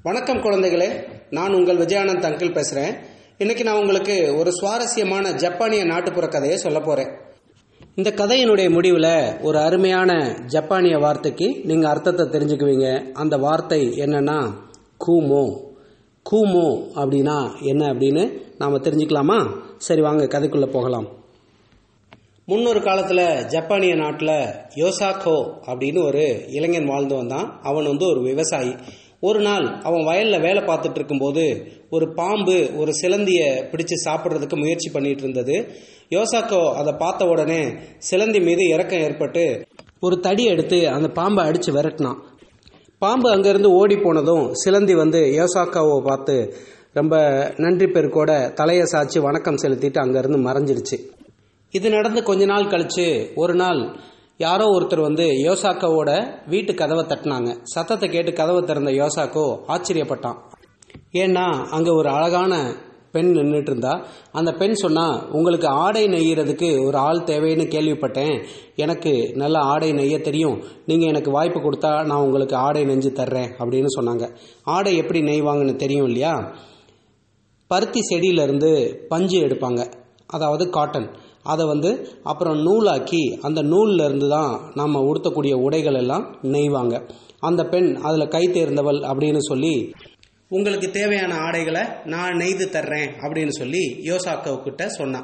வணக்கம் குழந்தைகளே, நான் உங்கள் விஜயானந்த் அங்கிள் பேசுகிறேன். இன்னைக்கு நான் உங்களுக்கு ஒரு சுவாரஸ்யமான ஜப்பானிய நாட்டுப்புற கதையை சொல்ல போகிறேன். இந்த கதையினுடைய முடிவில் ஒரு அருமையான ஜப்பானிய வார்த்தைக்கு நீங்கள் அர்த்தத்தை தெரிஞ்சுக்குவீங்க. அந்த வார்த்தை என்னன்னா கூமோ. கூமோ அப்படின்னா என்ன அப்படின்னு நாம் தெரிஞ்சுக்கலாமா? சரி, வாங்க கதைக்குள்ளே போகலாம். முன்னொரு காலத்தில் ஜப்பானிய நாட்டில் யோசாக்கோ அப்படின்னு ஒரு இளைஞன் வாழ்ந்து வந்தான். அவன் ஒரு விவசாயி. ஒரு நாள் அவன் வயலில் வேலை பார்த்துட்டு இருக்கும்போது ஒரு பாம்பு ஒரு சிலந்தியை பிடிச்சு சாப்பிட்றதுக்கு முயற்சி பண்ணிட்டு இருந்தது. யோசாக்கோ அதை பார்த்த உடனே சிலந்தி மீது இரக்கம் ஏற்பட்டு ஒரு தடி எடுத்து அந்த பாம்பை அடித்து விரட்டினான். பாம்பு அங்கேருந்து ஓடி போனதும் சிலந்தி யோசாக்காவை பார்த்து ரொம்ப நன்றி பெருக்கோட தலையை சாய்ச்சி வணக்கம் செலுத்திட்டு அங்கேருந்து மறைஞ்சிருச்சு. இது நடந்து கொஞ்ச நாள் கழிச்சு ஒரு நாள் யாரோ ஒருத்தர் யோசாக்காவோட வீட்டு கதவை தட்டினாங்க. சத்தத்தை கேட்டு கதவை திறந்த யோசாக்கோ ஆச்சரியப்பட்டான். ஏன்னா அங்கே ஒரு அழகான பெண் நின்றுட்டு இருந்தா. அந்த பெண் சொன்னா, உங்களுக்கு ஆடை நெய்யறதுக்கு ஒரு ஆள் தேவைன்னு கேள்விப்பட்டேன். எனக்கு நல்ல ஆடை நெய்ய தெரியும். நீங்கள் எனக்கு வாய்ப்பு கொடுத்தா நான் உங்களுக்கு ஆடை நெஞ்சு தர்றேன் அப்படின்னு சொன்னாங்க. ஆடை எப்படி நெய்வாங்கன்னு தெரியும் இல்லையா? பருத்தி செடியிலிருந்து பஞ்சு எடுப்பாங்க, அதாவது காட்டன். அதை அப்புறம் நூலாக்கி அந்த நூலில் இருந்து தான் நம்ம உடுத்தக்கூடிய உடைகள் எல்லாம் நெய்வாங்க. அந்த பெண் அதில் கை தேர்ந்தவள் அப்படின்னு சொல்லி உங்களுக்கு தேவையான ஆடைகளை நான் நெய்து தர்றேன் அப்படின்னு சொல்லி யோசாக்கோக்கிட்ட சொன்னான்.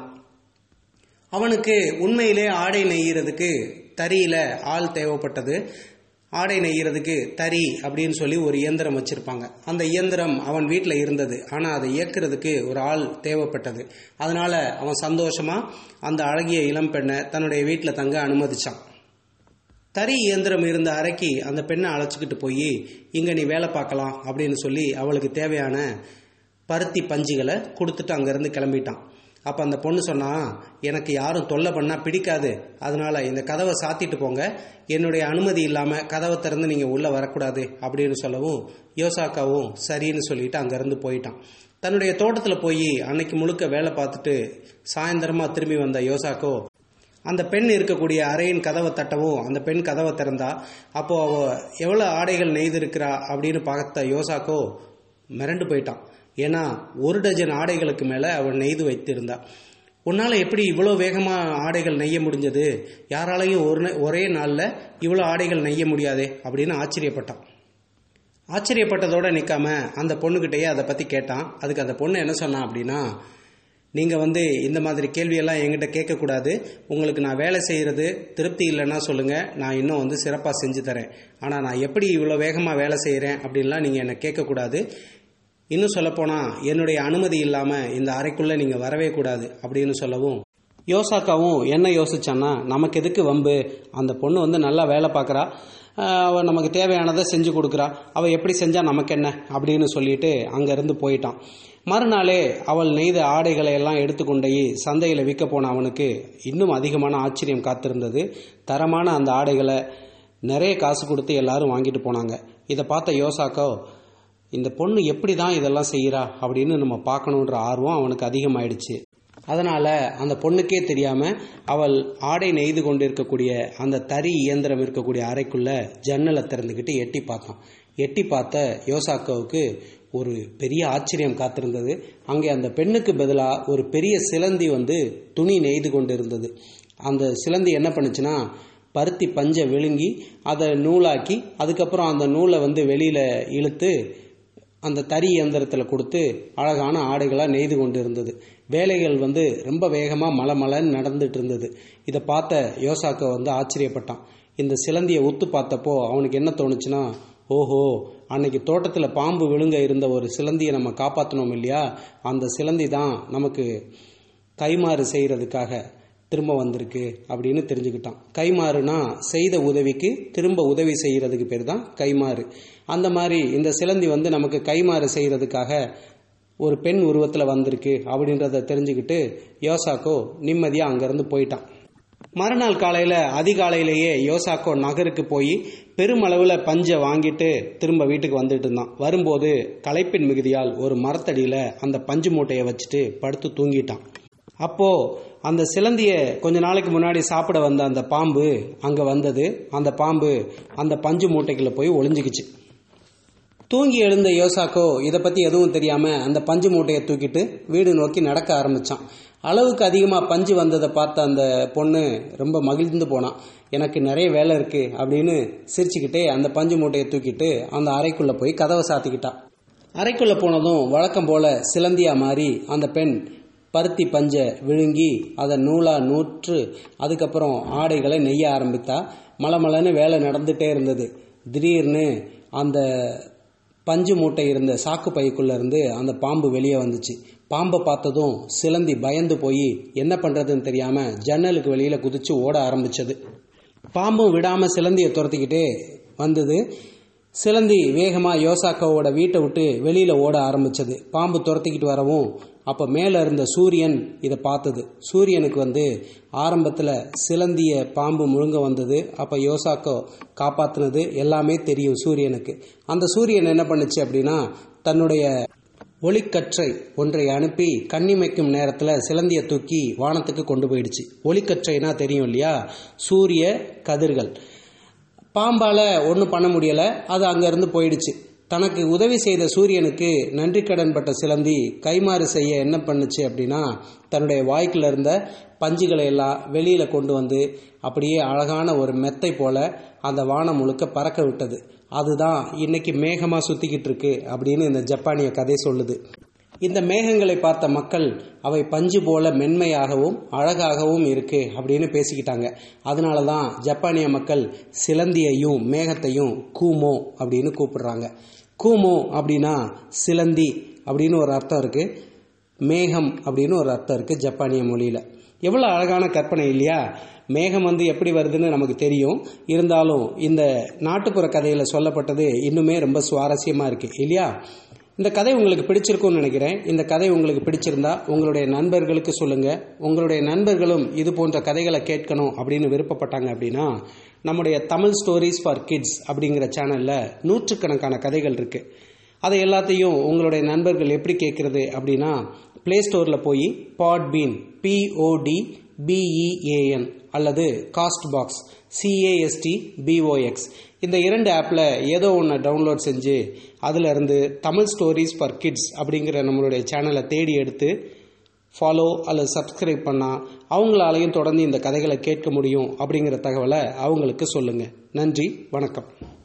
அவனுக்கு உண்மையிலே ஆடை நெய்யறதுக்கு தறியில ஆள் தேவைப்பட்டது. ஆடை நெய்யறதுக்கு தறி அப்படின்னு சொல்லி ஒரு இயந்திரம் வச்சிருப்பாங்க. அந்த இயந்திரம் அவன் வீட்டில் இருந்தது. ஆனால் அதை இயக்குறதுக்கு ஒரு ஆள் தேவைப்பட்டது. அதனால அவன் சந்தோஷமா அந்த அழகிய இளம் பெண்ணை தன்னுடைய வீட்டில் தங்க அனுமதிச்சான். தறி இயந்திரம் இருந்த அறைக்கு அந்த பெண்ணை அழைச்சிக்கிட்டு போய் இங்கே நீ வேலை பார்க்கலாம் அப்படின்னு சொல்லி அவளுக்கு தேவையான பருத்தி பஞ்சுகளை கொடுத்துட்டு அங்கேருந்து கிளம்பிட்டான். அப்போ அந்த பொண்ணு சொன்னா, எனக்கு யாரும் தொல்லை பண்ணால் பிடிக்காது, அதனால இந்த கதவை சாத்திட்டு போங்க, என்னுடைய அனுமதி இல்லாமல் கதவை திறந்து நீங்கள் உள்ளே வரக்கூடாது அப்படின்னு சொல்லவும் யோசாக்காவும் சரின்னு சொல்லிட்டு அங்கேருந்து போயிட்டான். தன்னுடைய தோட்டத்தில் போய் அன்னைக்கு முழுக்க வேலை பார்த்துட்டு சாயந்தரமாக திரும்பி வந்த யோசாக்கோ அந்த பெண் இருக்கக்கூடிய அறையின் கதவை தட்டவும் அந்த பெண் கதவை திறந்தா. அப்போ அவ எவ்வளோ ஆடைகள் நெய்திருக்கிறா அப்படின்னு பார்த்த யோசாக்கோ மிரண்டு போயிட்டான். ஏன்னா 1 டஜன் ஆடைகளுக்கு மேலே அவள் நெய்து வைத்திருந்தா. உன்னால் எப்படி இவ்வளோ வேகமாக ஆடைகள் நெய்ய முடிஞ்சது? யாராலையும் ஒரே நாளில் இவ்வளோ ஆடைகள் நெய்ய முடியாதே அப்படின்னு ஆச்சரியப்பட்டான். ஆச்சரியப்பட்டதோடு நிற்காம அந்த பொண்ணுக்கிட்டேயே அதை பற்றி கேட்டான். அதுக்கு அந்த பொண்ணு என்ன சொன்னான் அப்படின்னா, நீங்கள் இந்த மாதிரி கேள்வியெல்லாம் என்கிட்ட கேட்கக்கூடாது. உங்களுக்கு நான் வேலை செய்கிறது திருப்தி இல்லைன்னா சொல்லுங்கள், நான் இன்னும் சிறப்பாக செஞ்சு தரேன். ஆனால் நான் எப்படி இவ்வளோ வேகமாக வேலை செய்கிறேன் அப்படின்லாம் நீங்கள் என்னை கேட்கக்கூடாது. இன்னும் சொல்லப்போனால் என்னுடைய அனுமதி இல்லாமல் இந்த அறைக்குள்ளே நீங்கள் வரவே கூடாது அப்படின்னு சொல்லவும் யோசாக்காவும் என்ன யோசிச்சான்னா, நமக்கு எதுக்கு வம்பு? அந்த பொண்ணு நல்லா வேலை பார்க்குறா, அவள் நமக்கு தேவையானதை செஞ்சு கொடுக்குறா, அவள் எப்படி செஞ்சால் நமக்கு என்ன அப்படின்னு சொல்லிட்டு அங்கேருந்து போயிட்டான். மறுநாளே அவள் நெய்த ஆடைகளை எல்லாம் எடுத்துக்கொண்டே சந்தையில் விற்க போன அவனுக்கு இன்னும் அதிகமான ஆச்சரியம் காத்திருந்தது. தரமான அந்த ஆடைகளை நிறைய காசு கொடுத்து எல்லாரும் வாங்கிட்டு போனாங்க. இதை பார்த்த யோசாக்கோ, இந்த பொண்ணு எப்படி தான் இதெல்லாம் செய்கிறா அப்படின்னு நம்ம பார்க்கணுன்ற ஆர்வம் அவனுக்கு அதிகமாயிடுச்சு. அதனால் அந்த பொண்ணுக்கே தெரியாமல் அவள் ஆடை நெய்து கொண்டு இருக்கக்கூடிய அந்த தறி இயந்திரம் இருக்கக்கூடிய அறைக்குள்ளே ஜன்னலை திறந்துக்கிட்டு எட்டி பார்த்தான். எட்டி பார்த்த யோசாக்கோவுக்கு ஒரு பெரிய ஆச்சரியம் காத்திருந்தது. அங்கே அந்த பெண்ணுக்கு பதிலாக ஒரு பெரிய சிலந்தி துணி நெய்து கொண்டு இருந்தது. அந்த சிலந்தி என்ன பண்ணுச்சுன்னா, பருத்தி பஞ்சை விழுங்கி அதை நூலாக்கி அதுக்கப்புறம் அந்த நூலை வெளியில் இழுத்து அந்த தறி இயந்திரத்தில் கொடுத்து அழகான ஆடைகளாக நெய்து கொண்டு இருந்தது. வேலைகள் ரொம்ப வேகமாக மலமலன்னு நடந்துட்டு இருந்தது. இதை பார்த்த யோசாக்கோ ஆச்சரியப்பட்டான். இந்த சிலந்தியை உத்து பார்த்தப்போ அவனுக்கு என்ன தோணுச்சுன்னா, ஓஹோ, அன்னைக்கு தோட்டத்தில் பாம்பு விழுங்க இருந்த ஒரு சிலந்தியை நம்ம காப்பாற்றணும் இல்லையா, அந்த சிலந்தி தான் நமக்கு கைமாறு செய்கிறதுக்காக திரும்ப வந்திருக்கு அப்படின்னு தெரிஞ்சுக்கிட்டான். கைமாறுனா செய்த உதவிக்கு திரும்ப உதவி செய்கிறதுக்கு பேர் தான் கைமாறு. அந்த மாதிரி இந்த சிலந்தி நமக்கு கைமாறு செய்கிறதுக்காக ஒரு பெண் உருவத்தில் வந்திருக்கு அப்படின்றத தெரிஞ்சுக்கிட்டு யோசாக்கோ நிம்மதியாக அங்கேருந்து போயிட்டான். மறுநாள் காலையில் அதிகாலையிலேயே யோசாக்கோ நகருக்கு போய் பெருமளவில் பஞ்சை வாங்கிட்டு திரும்ப வீட்டுக்கு வந்துட்டு இருந்தான். வரும்போது களைப்பின் மிகுதியால் ஒரு மரத்தடியில் அந்த பஞ்சு மூட்டையை வச்சுட்டு படுத்து தூங்கிட்டான். அப்போ அந்த சிலந்தியை கொஞ்ச நாளைக்கு முன்னாடி சாப்பிட வந்த அந்த பாம்பு அங்கே வந்தது. அந்த பாம்பு அந்த பஞ்சு மூட்டைக்குள்ள போய் ஒளிஞ்சுக்கிச்சு. தூங்கி எழுந்த யோசாக்கோ இதை பற்றி எதுவும் தெரியாமல் அந்த பஞ்சு மூட்டையை தூக்கிட்டு வீடு நோக்கி நடக்க ஆரம்பித்தான். அளவுக்கு அதிகமாக பஞ்சு வந்ததை பார்த்த அந்த பொண்ணு ரொம்ப மகிழ்ந்து போனான். எனக்கு நிறைய வேலை இருக்குது அப்படின்னு சிரிச்சுக்கிட்டே அந்த பஞ்சு மூட்டையை தூக்கிட்டு அந்த அறைக்குள்ளே போய் கதவை சாத்திக்கிட்டான். அறைக்குள்ளே போனதும் வழக்கம் போல சிலந்தியா மாறி அந்த பெண் பருத்தி பஞ்சை விழுங்கி அதை நூலாக நூற்று அதுக்கப்புறம் ஆடைகளை நெய்ய ஆரம்பித்தா. மலமலன்னு வேலை நடந்துகிட்டே இருந்தது. திடீர்னு அந்த பஞ்சு மூட்டை இருந்த சாக்கு பைக்குள்ளே இருந்து அந்த பாம்பு வெளியே வந்துச்சு. பாம்பை பார்த்ததும் சிலந்தி பயந்து போய் என்ன பண்ணுறதுன்னு தெரியாமல் ஜன்னலுக்கு வெளியில் குதிச்சு ஓட ஆரம்பிச்சது. பாம்பும் விடாமல் சிலந்தியை துரத்திக்கிட்டே வந்தது. சிலந்தி வேகமாக யோசாக்கோவோட வீட்டை விட்டு வெளியில் ஓட ஆரம்பிச்சது. பாம்பு துரத்திக்கிட்டு வரவும் அப்போ மேலே இருந்த சூரியன் இதை பார்த்தது. சூரியனுக்கு ஆரம்பத்தில் சிலந்திய பாம்பு முழுங்க வந்தது. அப்போ யோசாக்கோ காப்பாற்றினது எல்லாமே தெரியும் சூரியனுக்கு. அந்த சூரியன் என்ன பண்ணுச்சு அப்படின்னா தன்னுடைய ஒளிக்கற்றை ஒன்றை அனுப்பி கண்ணிமைக்கும் நேரத்தில் சிலந்தியை தூக்கி வானத்துக்கு கொண்டு போயிடுச்சு. ஒளிக்கற்றைனா தெரியும் இல்லையா, சூரிய கதிர்கள். பாம்பால் ஒன்றும் பண்ண முடியலை, அது அங்கேருந்து போயிடுச்சு. தனக்கு உதவி செய்த சூரியனுக்கு நன்றி கடன் பட்ட சிலந்தி கைமாறு செய்ய என்ன பண்ணுச்சு அப்படின்னா தன்னுடைய வாய்க்குள்ள இருந்த பஞ்சுகளை எல்லாம் வெளியில் கொண்டு வந்து அப்படியே அழகான ஒரு மெத்தை போல அந்த வானம் முழுக்க பறக்க விட்டது. அதுதான் இன்னைக்கு மேகமாக சுற்றிக்கிட்டு இருக்கு அப்படின்னு இந்த ஜப்பானிய கதை சொல்லுது. இந்த மேகங்களை பார்த்த மக்கள் அவை பஞ்சு போல மென்மையாகவும் அழகாகவும் இருக்கு அப்படின்னு பேசிக்கிட்டாங்க. அதனால தான் ஜப்பானிய மக்கள் சிலந்தியையும் மேகத்தையும் கூமோ அப்படின்னு கூப்பிடுறாங்க. கூமோ அப்படின்னா சிலந்தி அப்படின்னு ஒரு அர்த்தம் இருக்கு, மேகம் அப்படின்னு ஒரு அர்த்தம் இருக்கு ஜப்பானிய மொழியில். எவ்வளோ அழகான கற்பனை இல்லையா? மேகம் எப்படி வருதுன்னு நமக்கு தெரியும். இருந்தாலும் இந்த நாட்டுப்புற கதையில் சொல்லப்பட்டது இன்னுமே ரொம்ப சுவாரஸ்யமாக இருக்கு இல்லையா? இந்த கதை உங்களுக்கு பிடிச்சிருக்கும்னு நினைக்கிறேன். இந்த கதை உங்களுக்கு பிடிச்சிருந்தா உங்களுடைய நண்பர்களுக்கு சொல்லுங்க. உங்களுடைய நண்பர்களும் இது போன்ற கதைகளை கேட்கணும் அப்படின்னு விருப்பப்பட்டாங்க அப்படின்னா நம்முடைய தமிழ் ஸ்டோரிஸ் ஃபார் கிட்ஸ் அப்படிங்கிற சேனல்ல நூற்றுக்கணக்கான கதைகள் இருக்கு. அதை எல்லாத்தையும் உங்களுடைய நண்பர்கள் எப்படி கேட்கறது அப்படின்னா பிளே ஸ்டோரில் போய் பாட்பீன் PODBEAN அல்லது காஸ்ட் பாக்ஸ் CASTBOX இந்த 2 ஆப்பில் ஏதோ ஒன்று டவுன்லோட் செஞ்சு அதில் இருந்து தமிழ் ஸ்டோரிஸ் ஃபார் கிட்ஸ் அப்படிங்கிற நம்மளுடைய சேனலை தேடி எடுத்து ஃபாலோ அல்லது சப்ஸ்கிரைப் பண்ணால் அவங்களாலையும் தொடர்ந்து இந்த கதைகளை கேட்க முடியும் அப்படிங்கிற தகவலை அவங்களுக்கு சொல்லுங்கள். நன்றி, வணக்கம்.